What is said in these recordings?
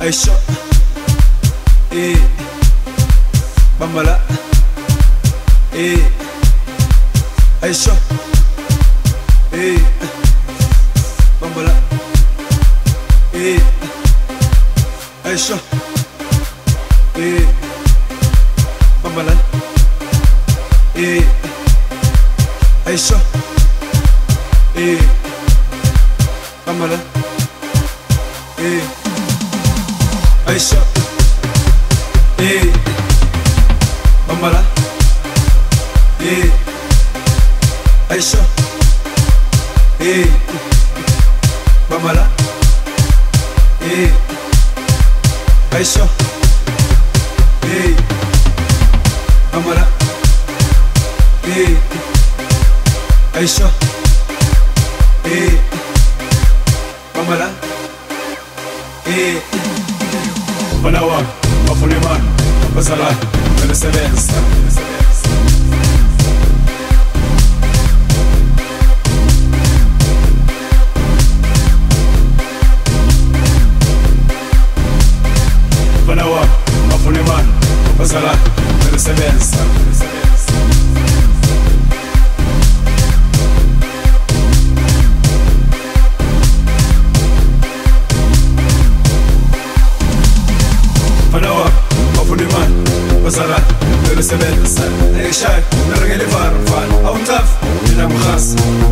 Aisha, Bambala, Aisha, Bambala, Aisha, Bambala, Aisha, Bambala, Aisha, Bambala, Aisha, Bambala, Aisha, Bambala, Aisha, Bambala, Banawa, Mafuneman, Basala, Venezuelans. Banawa, Mafuneman, Basala, Venezuelans. Banawa, Mafuneman, Basala, Venezuelans. Shai, Narageli Farfan, Outaf, Dinamkhas.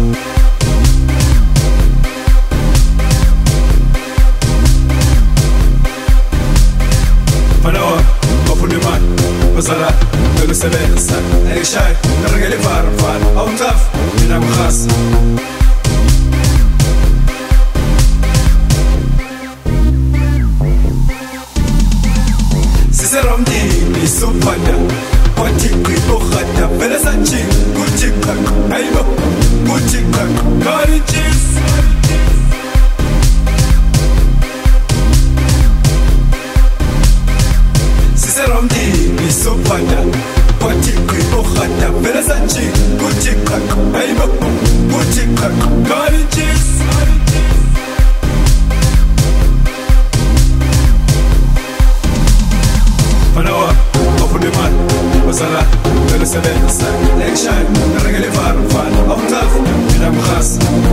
Banawa, Mafuneman, Basala, Venezuelans. Shai, Narageli Farfan, Outaf, Dinamkhas. Siseramdi, Supanda, Watikri, Bohata, Venesachi, Guchikak, Aibo, Guchikak, Courageous. Siseramdi, Supanda, Watikri, Bohata, Venesachi, Guchikak, Aibo, Guchikak, Courageous. Banawa, Mafuneman, Basala, Venezuelans. Shai, Narageli Farfan, Outaf, Dinamkhas.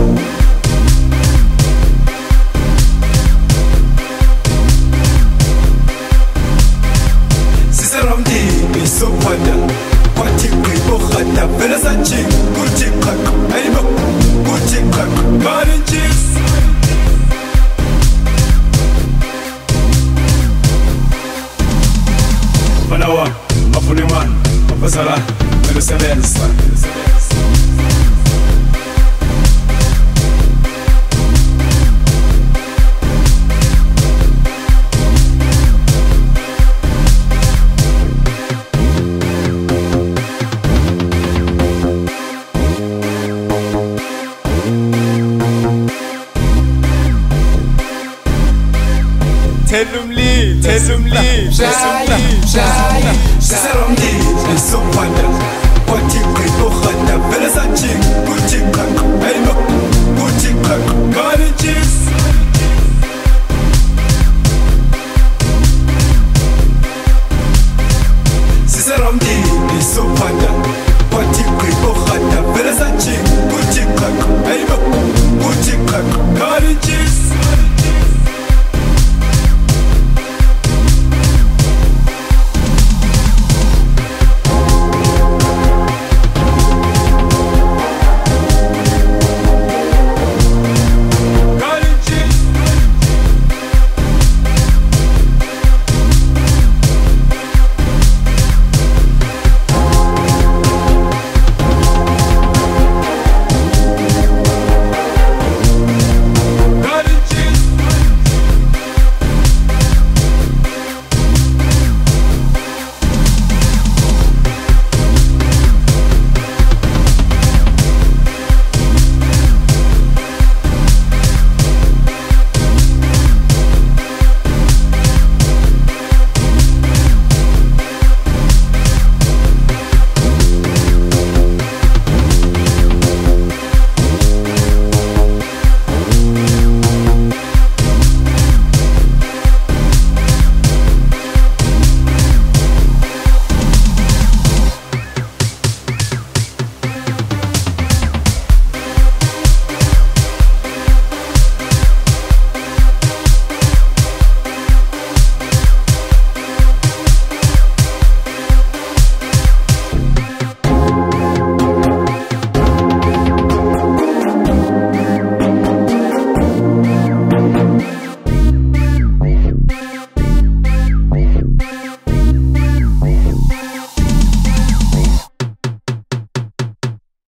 Siseramdi, Supanda, Watikri, Bohata, Venesachi, Guchikak, Aibo, Guchikak, Courageous. Banawa, Mafuneman, Basala, Venezuelans. Tellumli, Siseramdi, Supanda, Watikri, Bohata, Venesachi, Guchikak, Aibo, Guchikak, Courageous.